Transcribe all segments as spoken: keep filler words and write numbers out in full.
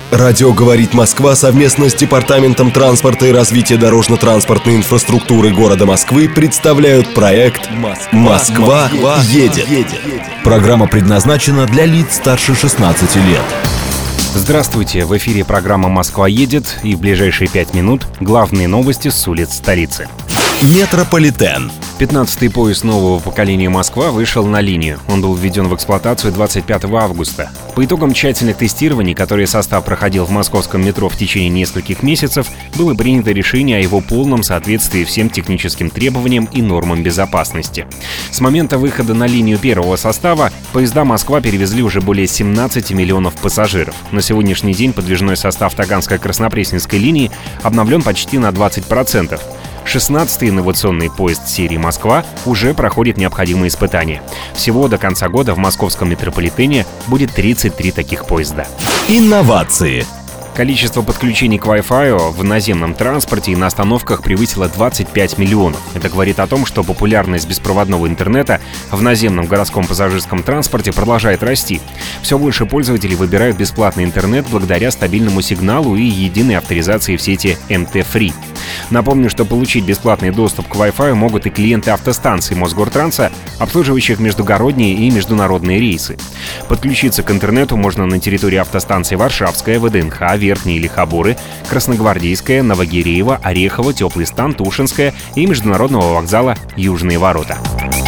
Радио «Говорит Москва» совместно с Департаментом транспорта и развития дорожно-транспортной инфраструктуры города Москвы представляют проект «Москва едет». Программа предназначена для лиц старше шестнадцати лет. Здравствуйте, в эфире программа «Москва едет», и в ближайшие пять минут главные новости с улиц столицы. Метрополитен. пятнадцатый поезд нового поколения «Москва» вышел на линию. Он был введен в эксплуатацию двадцать пятого августа. По итогам тщательных тестирований, которые состав проходил в московском метро в течение нескольких месяцев, было принято решение о его полном соответствии всем техническим требованиям и нормам безопасности. С момента выхода на линию первого состава поезда «Москва» перевезли уже более семнадцати миллионов пассажиров. На сегодняшний день подвижной состав Таганской-Краснопресненской линии обновлен почти на двадцать процентов. шестнадцатый инновационный поезд серии «Москва» уже проходит необходимые испытания. Всего до конца года в московском метрополитене будет тридцать три таких поезда. Инновации. Количество подключений к Wi-Fi в наземном транспорте и на остановках превысило двадцать пять миллионов. Это говорит о том, что популярность беспроводного интернета в наземном городском пассажирском транспорте продолжает расти. Все больше пользователей выбирают бесплатный интернет благодаря стабильному сигналу и единой авторизации в сети эм тэ Free. Напомню, что получить бесплатный доступ к Wi-Fi могут и клиенты автостанций Мосгортранса, обслуживающих междугородние и международные рейсы. Подключиться к интернету можно на территории автостанций Варшавская, вэ дэ эн ха, Верхние Лихоборы, Красногвардейская, Новогиреево, Орехово, Теплый Стан, Тушинская и международного вокзала Южные Ворота.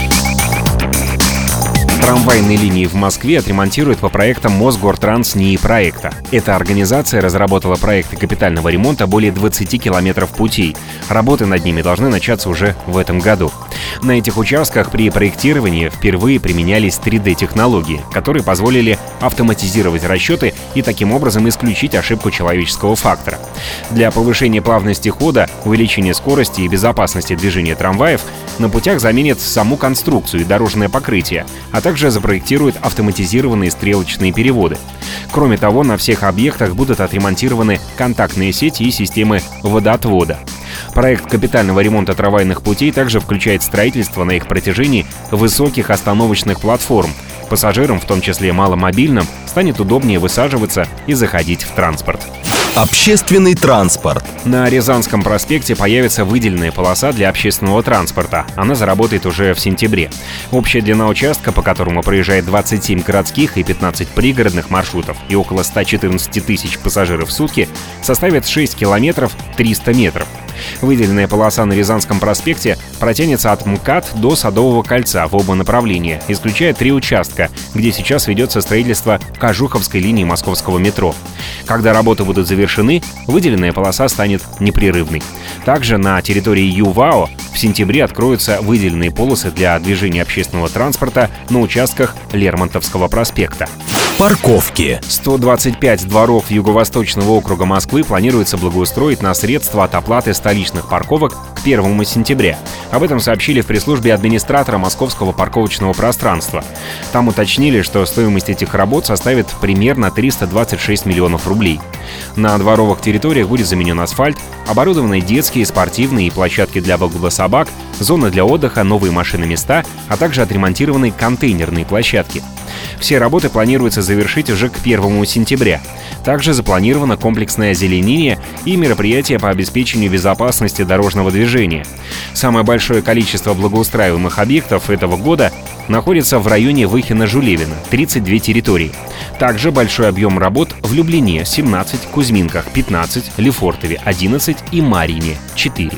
Трамвайные линии в Москве отремонтируют по проектам Мосгортранс НИИ проекта. Эта организация разработала проекты капитального ремонта более двадцати километров путей. Работы над ними должны начаться уже в этом году. На этих участках при проектировании впервые применялись три дэ-технологии, которые позволили автоматизировать расчеты и таким образом исключить ошибку человеческого фактора. Для повышения плавности хода, увеличения скорости и безопасности движения трамваев на путях заменят саму конструкцию и дорожное покрытие, а также запроектируют автоматизированные стрелочные переводы. Кроме того, на всех объектах будут отремонтированы контактные сети и системы водоотвода. Проект капитального ремонта трамвайных путей также включает строительство на их протяжении высоких остановочных платформ. Пассажирам, в том числе маломобильным, станет удобнее высаживаться и заходить в транспорт. Общественный транспорт. На Рязанском проспекте появится выделенная полоса для общественного транспорта. Она заработает уже в сентябре. Общая длина участка, по которому проезжает двадцать семь городских и пятнадцать пригородных маршрутов и около ста четырнадцати тысяч пассажиров в сутки, составит шесть километров триста метров. Выделенная полоса на Рязанском проспекте протянется от МКАД до Садового кольца в оба направления, исключая три участка, где сейчас ведется строительство Кожуховской линии московского метро. Когда работы будут завершены, выделенная полоса станет непрерывной. Также на территории ЮВАО в сентябре откроются выделенные полосы для движения общественного транспорта на участках Лермонтовского проспекта. Парковки. сто двадцать пять дворов Юго-Восточного округа Москвы планируется благоустроить на средства от оплаты столичных парковок к первому сентября. Об этом сообщили в пресс-службе администратора московского парковочного пространства. Там уточнили, что стоимость этих работ составит примерно триста двадцать шесть миллионов рублей. На дворовых территориях будет заменен асфальт, оборудованы детские, спортивные и площадки для выгула собак, зоны для отдыха, новые машиноместа, а также отремонтированы контейнерные площадки. Все работы планируется завершить уже к первому сентября. Также запланировано комплексное озеленение и мероприятия по обеспечению безопасности дорожного движения. Самое большое количество благоустраиваемых объектов этого года находится в районе Выхино-Жулевина – тридцать две территории. Также большой объем работ в Люблине – семнадцать, Кузьминках – пятнадцать, Лефортове – одиннадцать и Марьине – четыре.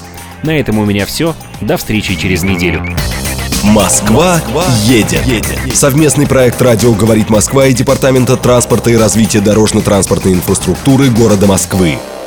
На этом у меня все. До встречи через неделю. Москва едет. Совместный проект «Радио говорит Москва» и Департамента транспорта и развития дорожно-транспортной инфраструктуры города Москвы.